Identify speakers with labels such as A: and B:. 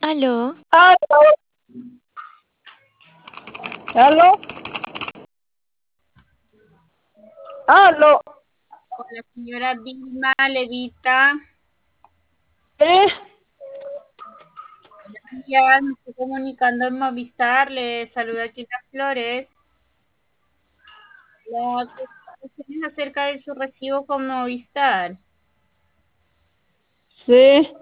A: Aló,
B: Aló, aló, aló,
C: La señora Vilma Levita,
B: ¿eh?
C: ya me estoy comunicando en Movistar, le saluda Chita Flores. La cuestión es acerca de su recibo con Movistar.
B: Sí,